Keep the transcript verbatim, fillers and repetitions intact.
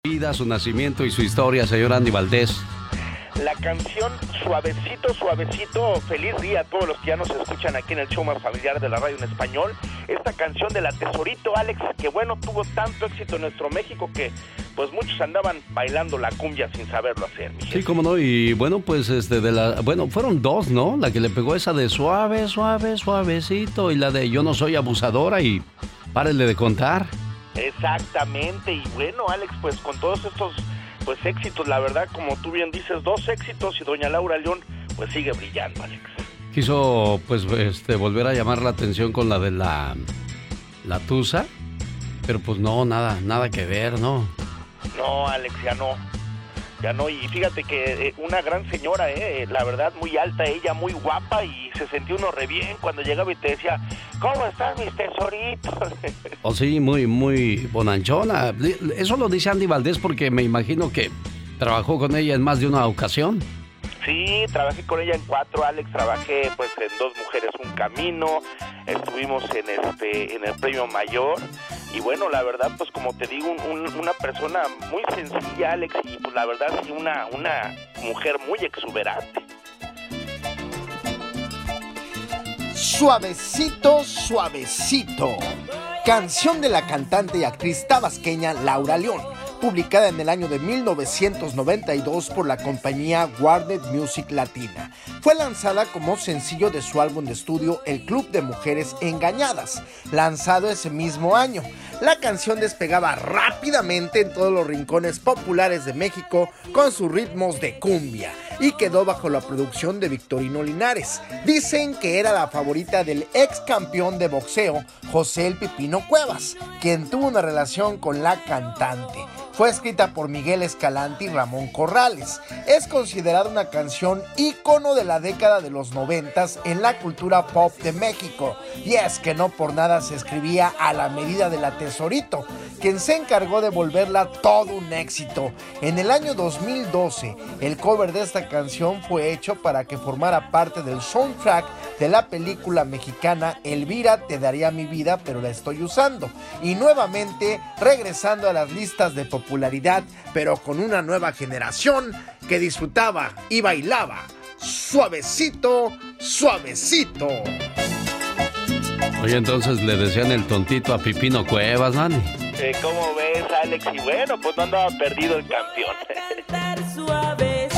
vida, su nacimiento y su historia, señor Andy Valdés. La canción Suavecito, Suavecito, feliz día a todos los que ya nos escuchan aquí en el show más familiar de la radio en español. Esta canción de la Tesorito, Alex, que bueno, tuvo tanto éxito en nuestro México que pues muchos andaban bailando la cumbia sin saberlo hacer. Mi sí, cómo no, y bueno, pues este de la, bueno, fueron dos, ¿no? La que le pegó esa de suave, suave, suavecito y la de yo no soy abusadora y párenle de contar. Exactamente, y bueno, Alex, pues con todos estos pues éxitos, la verdad, como tú bien dices, dos éxitos y doña Laura León pues sigue brillando, Alex. Quiso pues este volver a llamar la atención con la de la la Tusa, pero pues no, nada, nada que ver, ¿no? No, Alex, ya no. Ya no, y fíjate que eh, una gran señora, eh, la verdad, muy alta ella, muy guapa, y se sentía uno re bien cuando llegaba y te decía, ¿cómo están mis tesoritos? Oh, sí, muy, muy bonanchona. Eso lo dice Andy Valdés porque me imagino que trabajó con ella en más de una ocasión. Sí, trabajé con ella en cuatro, Alex, trabajé pues en Dos Mujeres, Un Camino, estuvimos en este en el Premio Mayor, y bueno, la verdad, pues como te digo, un, un, una persona muy sencilla, Alex, y pues la verdad sí, una, una mujer muy exuberante. Suavecito, Suavecito, canción de la cantante y actriz tabasqueña Laura León, publicada en el año de mil novecientos noventa y dos por la compañía Warner Music Latina. Fue lanzada como sencillo de su álbum de estudio El Club de Mujeres Engañadas, lanzado ese mismo año. La canción despegaba rápidamente en todos los rincones populares de México con sus ritmos de cumbia y quedó bajo la producción de Victorino Linares. Dicen que era la favorita del ex campeón de boxeo José El Pipino Cuevas, quien tuvo una relación con la cantante. Fue escrita por Miguel Escalante y Ramón Corrales. Es considerada una canción ícono de la década de los noventas en la cultura pop de México. Y es que no por nada se escribía a la medida de la Tesorito, quien se encargó de volverla todo un éxito. En el año dos mil doce, el cover de esta canción fue hecho para que formara parte del soundtrack de la película mexicana Elvira te daría mi vida, pero la estoy usando. Y nuevamente regresando a las listas de popularidad, pero con una nueva generación que disfrutaba y bailaba Suavecito, Suavecito. Oye, entonces le decían el tontito a Pipino Cuevas, Dani. Eh, ¿Cómo ves, Alex? Y bueno, pues no andaba perdido el campeón. Suave.